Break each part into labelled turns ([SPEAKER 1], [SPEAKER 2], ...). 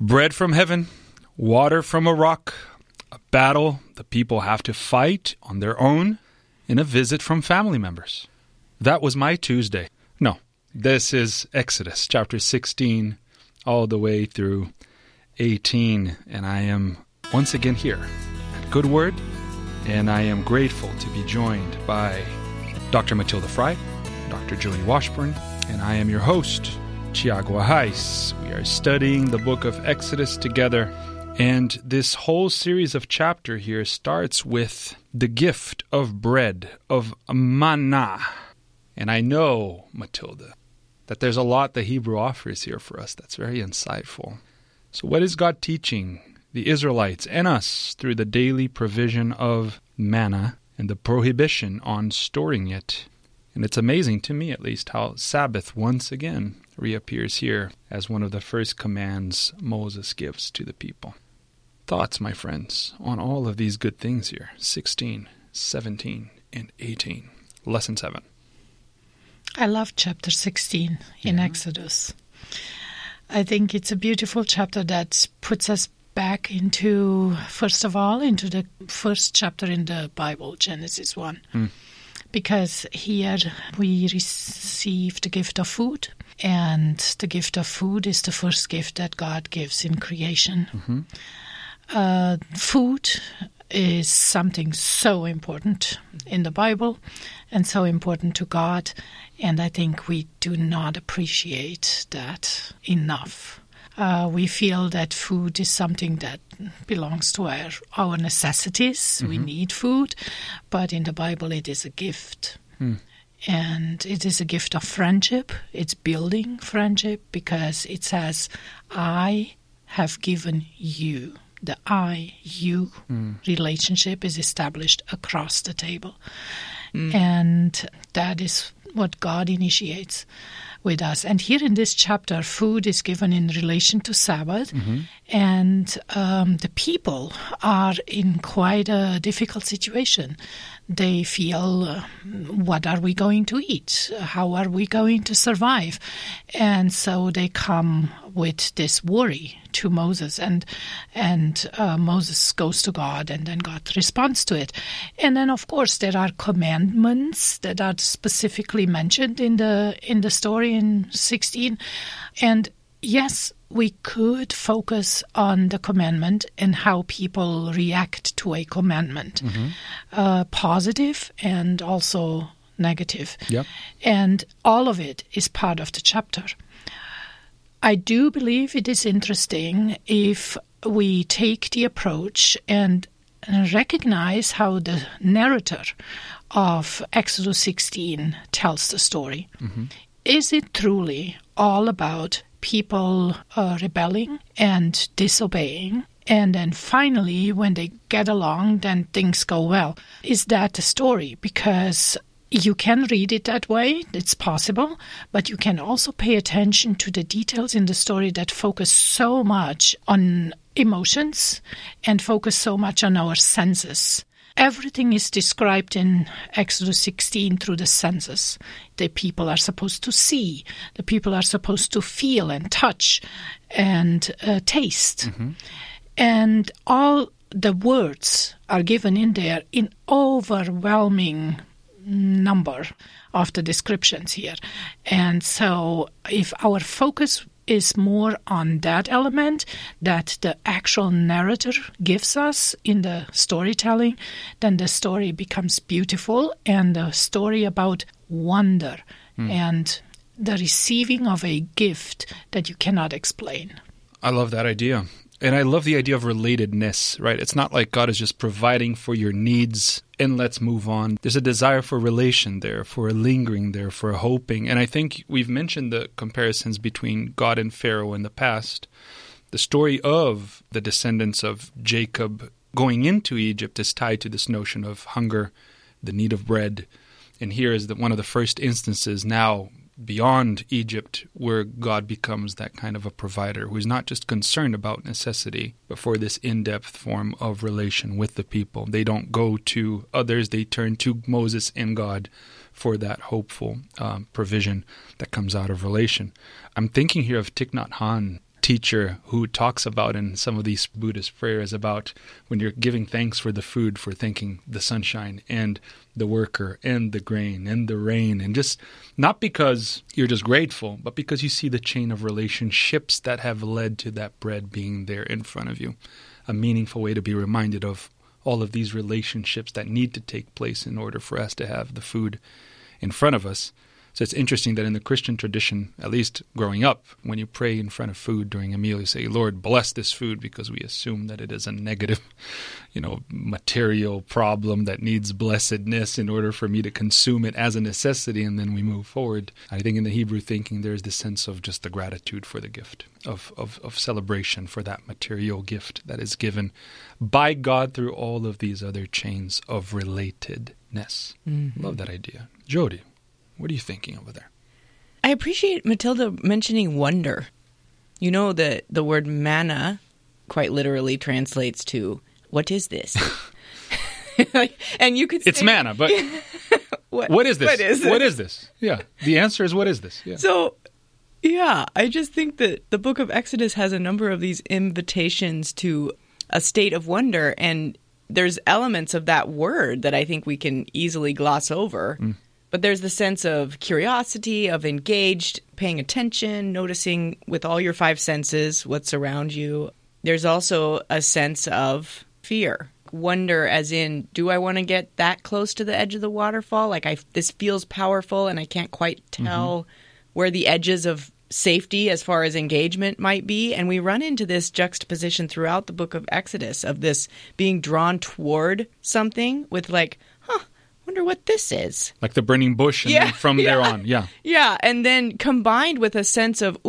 [SPEAKER 1] Bread from heaven, water from a rock, a battle the people have to fight on their own, and a visit from family members. That was my Tuesday. No, this is Exodus chapter 16 all the way through 18, and I am once again here at Good Word, and I am grateful to be joined by Dr. Matilda Fry, Dr. Julie Washburn, and I am your host, Tiago Arraes. We are studying the book of Exodus together, and this whole series of chapter here starts with the gift of bread, of manna. And I know, Matilda, that there's a lot the Hebrew offers here for us that's very insightful. So what is God teaching the Israelites and us through the daily provision of manna and the prohibition on storing it? And it's amazing, to me at least, how Sabbath once again reappears here as one of the first commands Moses gives to the people. Thoughts, my friends, on all of these good things here, 16, 17, and 18. Lesson 7.
[SPEAKER 2] I love chapter 16 in Exodus. I think it's a beautiful chapter that puts us back into, first of all, into the first chapter in the Bible, Genesis 1. Because here we receive the gift of food, and the gift of food is the first gift that God gives in creation. Food is something so important in the Bible and so important to God, and I think we do not appreciate that enough. We feel that food is something that belongs to our necessities. We need food, but in the Bible it is a gift. And it is a gift of friendship. It's building friendship because it says, I have given you. The I-you relationship is established across the table. And that is what God initiates with us. And here in this chapter, food is given in relation to Sabbath. And the people are in quite a difficult situation. They feel, what are we going to eat? How are we going to survive? And so they come with this worry to Moses, and Moses goes to God, and then God responds to it. And then, of course, there are commandments that are specifically mentioned in the story in 16. And yes, we could focus on the commandment and how people react to a commandment, positive and also negative. Yep. And all of it is part of the chapter. I do believe it is interesting if we take the approach and recognize how the narrator of Exodus 16 tells the story. Is it truly all about people rebelling and disobeying, and then finally, when they get along, then things go well? Is that the story? Because you can read it that way, it's possible, but you can also pay attention to the details in the story that focus so much on emotions and focus so much on our senses. Everything is described in Exodus 16 through the senses. The people are supposed to see. The people are supposed to feel and touch and taste. And all the words are given in there in overwhelming number of the descriptions here. And so if our focus is more on that element that the actual narrator gives us in the storytelling, then the story becomes beautiful, and the story about wonder and the receiving of a gift that you cannot explain.
[SPEAKER 1] I love that idea. And I love the idea of relatedness, right? It's not like God is just providing for your needs and let's move on. There's a desire for relation there, for a lingering there, for a hoping. And I think we've mentioned the comparisons between God and Pharaoh in the past. The story of the descendants of Jacob going into Egypt is tied to this notion of hunger, the need of bread. And here is one of the first instances now beyond Egypt where God becomes that kind of a provider who is not just concerned about necessity, but for this in-depth form of relation with the people. They don't go to others, they turn to Moses and God for that hopeful provision that comes out of relation. I'm thinking here of Thich Nhat Hanh teacher who talks about in some of these Buddhist prayers about when you're giving thanks for the food, for thanking the sunshine and the worker and the grain and the rain, and just not because you're just grateful, but because you see the chain of relationships that have led to that bread being there in front of you. A meaningful way to be reminded of all of these relationships that need to take place in order for us to have the food in front of us. So it's interesting that in the Christian tradition, at least growing up, when you pray in front of food during a meal, you say, Lord, bless this food, because we assume that it is a negative, material problem that needs blessedness in order for me to consume it as a necessity, and then we move forward. I think in the Hebrew thinking, there's this sense of just the gratitude for the gift, of celebration for that material gift that is given by God through all of these other chains of relatedness. Mm-hmm. Love that idea. Jody, what are you thinking over there?
[SPEAKER 3] I appreciate Matilda mentioning wonder. You know that the word manna quite literally translates to, what is this? And you could say,
[SPEAKER 1] it's manna, but what is this? What is this? Yeah, the answer is, what is this? Yeah.
[SPEAKER 3] So, yeah, I just think that the book of Exodus has a number of these invitations to a state of wonder, and there's elements of that word that I think we can easily gloss over. But there's the sense of curiosity, of engaged, paying attention, noticing with all your five senses what's around you. There's also a sense of fear, wonder, as in, do I want to get that close to the edge of the waterfall? Like, this feels powerful and I can't quite tell where the edges of safety as far as engagement might be. And we run into this juxtaposition throughout the book of Exodus of this being drawn toward something with like, wonder what this is.
[SPEAKER 1] Like the burning bush, and then from there on,
[SPEAKER 3] Yeah, and then combined with a sense of,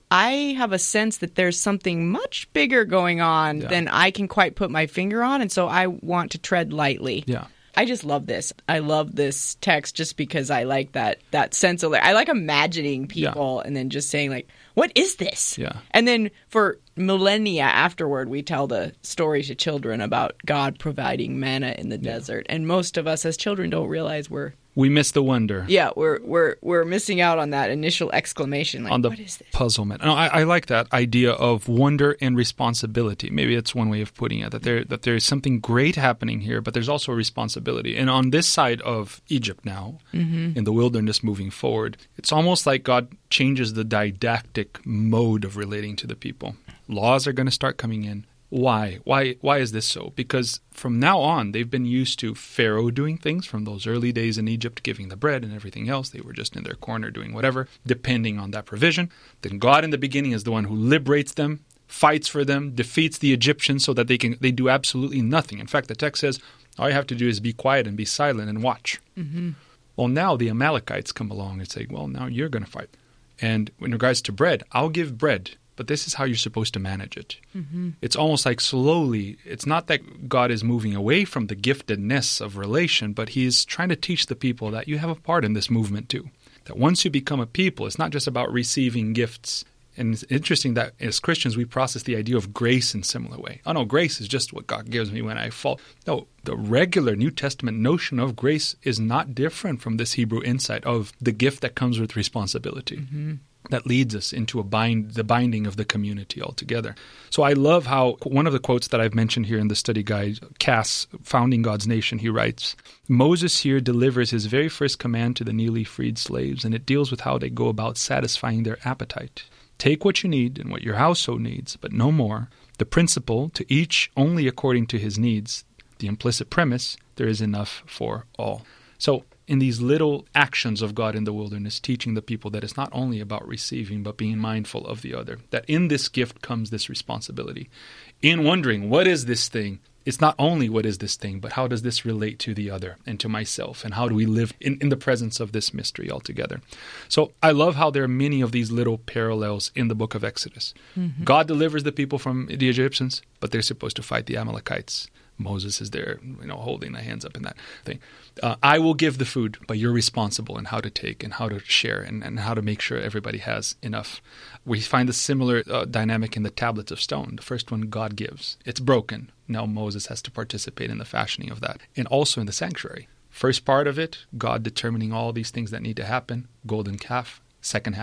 [SPEAKER 3] I have a sense that there's something much bigger going on than I can quite put my finger on, and so I want to tread lightly.
[SPEAKER 1] Yeah.
[SPEAKER 3] I just love this. I love this text just because I like that sense of, I like imagining people and then just saying, like, what is this?
[SPEAKER 1] Yeah.
[SPEAKER 3] And then for millennia afterward, we tell the story to children about God providing manna in the desert. And most of us as children don't realize
[SPEAKER 1] we miss the wonder.
[SPEAKER 3] Yeah, we're missing out on that initial exclamation, like,
[SPEAKER 1] on the
[SPEAKER 3] what is this?
[SPEAKER 1] Puzzlement. No, I like that idea of wonder and responsibility. Maybe it's one way of putting it, that there is something great happening here, but there's also a responsibility. And on this side of Egypt now, in the wilderness moving forward, it's almost like God changes the didactic mode of relating to the people. Laws are going to start coming in. Why? Why is this so? Because from now on, they've been used to Pharaoh doing things from those early days in Egypt, giving the bread and everything else. They were just in their corner doing whatever, depending on that provision. Then God in the beginning is the one who liberates them, fights for them, defeats the Egyptians so that they do absolutely nothing. In fact, the text says, all you have to do is be quiet and be silent and watch. Well, now the Amalekites come along and say, well, now you're going to fight. And in regards to bread, I'll give bread, but this is how you're supposed to manage it. It's almost like slowly, it's not that God is moving away from the giftedness of relation, but he's trying to teach the people that you have a part in this movement too. That once you become a people, it's not just about receiving gifts. And it's interesting that as Christians, we process the idea of grace in a similar way. Oh no, grace is just what God gives me when I fall. No, the regular New Testament notion of grace is not different from this Hebrew insight of the gift that comes with responsibility. That leads us into the binding of the community altogether. So I love how one of the quotes that I've mentioned here in the study guide, Cass, Founding God's Nation, he writes, Moses here delivers his very first command to the newly freed slaves, and it deals with how they go about satisfying their appetite. Take what you need and what your household needs, but no more. The principle, to each only according to his needs. The implicit premise, there is enough for all. So in these little actions of God in the wilderness, teaching the people that it's not only about receiving, but being mindful of the other. That in this gift comes this responsibility. In wondering, what is this thing? It's not only what is this thing, but how does this relate to the other and to myself? And how do we live in the presence of this mystery altogether? So I love how there are many of these little parallels in the book of Exodus. God delivers the people from the Egyptians, but they're supposed to fight the Amalekites. Moses is there, holding the hands up in that thing. I will give the food, but you're responsible in how to take and how to share and how to make sure everybody has enough. We find a similar dynamic in the tablets of stone. The first one God gives. It's broken. Now Moses has to participate in the fashioning of that. And also in the sanctuary. First part of it, God determining all these things that need to happen. Golden calf. Second half,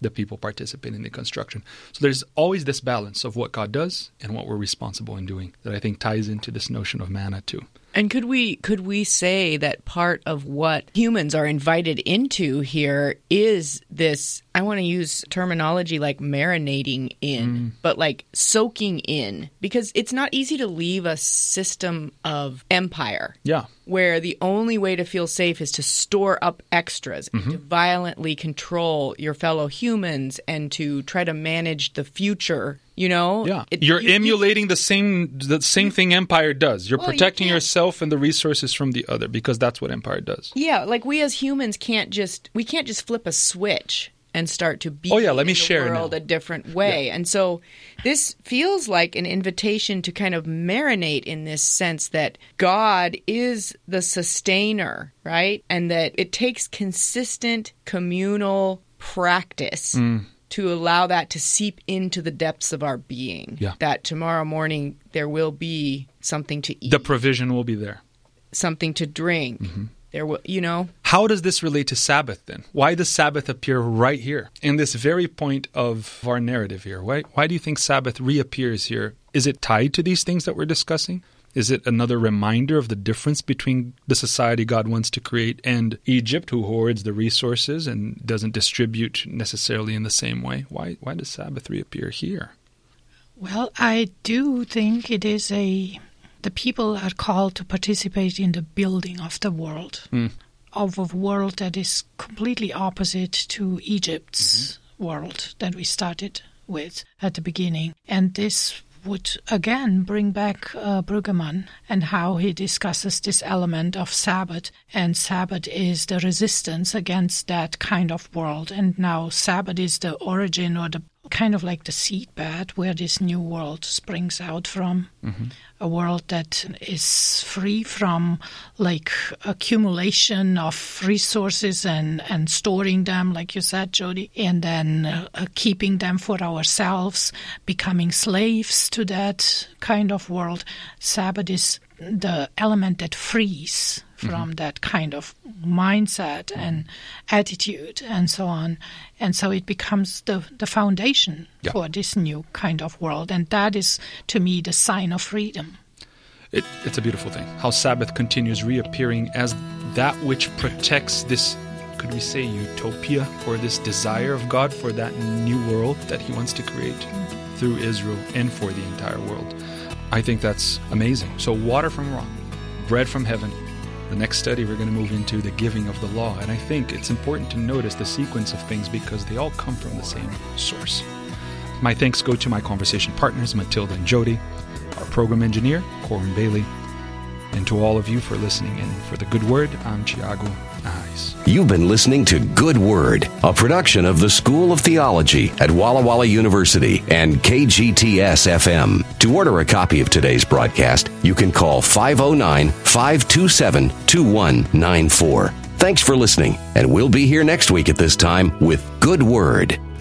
[SPEAKER 1] the people participating in the construction. So there's always this balance of what God does and what we're responsible in doing that I think ties into this notion of manna too.
[SPEAKER 3] And could we say that part of what humans are invited into here is this, I want to use terminology like marinating in, but like soaking in, because it's not easy to leave a system of empire.
[SPEAKER 1] Yeah.
[SPEAKER 3] Where the only way to feel safe is to store up extras, and to violently control your fellow humans and to try to manage the future. You know,
[SPEAKER 1] yeah, you're emulating the same thing empire does. You're protecting yourself and the resources from the other, because that's what empire does.
[SPEAKER 3] Yeah, like we as humans can't just flip a switch and start to be
[SPEAKER 1] let me share
[SPEAKER 3] the world
[SPEAKER 1] now.
[SPEAKER 3] A different way. Yeah. And so this feels like an invitation to kind of marinate in this sense that God is the sustainer, right? And that it takes consistent communal practice to allow that to seep into the depths of our being.
[SPEAKER 1] Yeah.
[SPEAKER 3] That tomorrow morning there will be something to eat.
[SPEAKER 1] The provision will be there.
[SPEAKER 3] Something to drink. There will,
[SPEAKER 1] How does this relate to Sabbath then? Why does Sabbath appear right here in this very point of our narrative here? Why do you think Sabbath reappears here? Is it tied to these things that we're discussing? Is it another reminder of the difference between the society God wants to create and Egypt, who hoards the resources and doesn't distribute necessarily in the same way? Why does Sabbath reappear here?
[SPEAKER 2] Well, I do think it is the people are called to participate in the building of the world, of a world that is completely opposite to Egypt's world that we started with at the beginning. And this would again bring back Brueggemann and how he discusses this element of Sabbath. And Sabbath is the resistance against that kind of world. And now Sabbath is the origin, or the kind of like the seedbed where this new world springs out from. A world that is free from like accumulation of resources and storing them, like you said, Jody, and then keeping them for ourselves, becoming slaves to that kind of world. Sabbath is the element that frees from that kind of mindset and attitude and so on. And so it becomes the foundation for this new kind of world. And that is, to me, the sign of freedom.
[SPEAKER 1] It's a beautiful thing, how Sabbath continues reappearing as that which protects this, could we say, utopia, or this desire of God for that new world that he wants to create through Israel and for the entire world. I think that's amazing. So water from rock, bread from heaven. The next study, we're going to move into the giving of the law. And I think it's important to notice the sequence of things because they all come from the same source. My thanks go to my conversation partners, Matilda and Jody, our program engineer, Corin Bailey, and to all of you for listening in. For the Good Word, I'm Tiago Arraes.
[SPEAKER 4] You've been listening to Good Word, a production of the School of Theology at Walla Walla University and KGTS-FM. To order a copy of today's broadcast, you can call 509-527-2194. Thanks for listening, and we'll be here next week at this time with Good Word.